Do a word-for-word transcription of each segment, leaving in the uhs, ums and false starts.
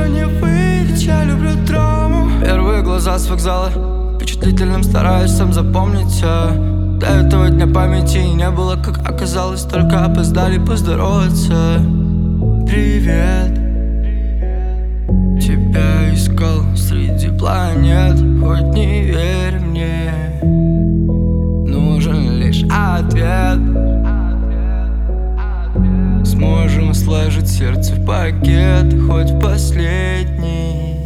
ничего не выйдет, я люблю драму. Первые глаза с вокзала, впечатлительным стараюсь сам запомнить. До этого дня памяти не было, как оказалось, только опоздали поздороваться. Привет, тебя искал среди планет, хоть не верь мне, нужен лишь ответ. Сможем сложить сердце в пакет, хоть последний.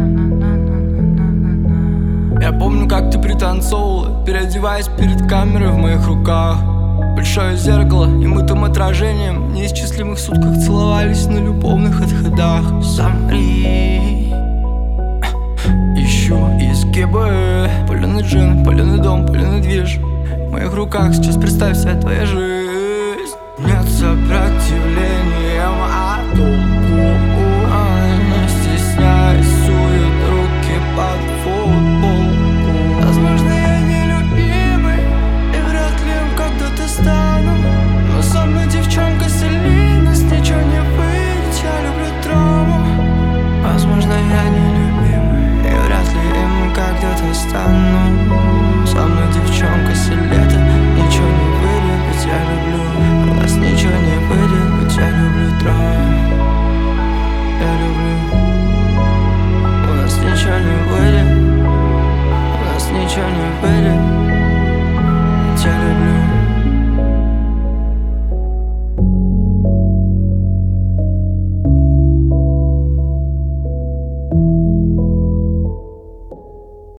Я помню, как ты пританцовывала, переодеваясь перед камерой в моих руках. Большое зеркало, и мы там отражением в неисчислимых сутках целовались на любовных отходах. Замри, ищу изгибы. Паленый джин, паленый дом, паленый движ. В моих руках сейчас представь вся твоя жизнь. Нет сопротивления, а толку. Не стесняясь, сует руки под футболку. Возможно, я нелюбимый, и вряд ли им когда-то стану, но со мной девчонка сильнее, нас ничего не выйдет, я люблю драму. Возможно, я нелюбимый, и вряд ли им когда-то стану.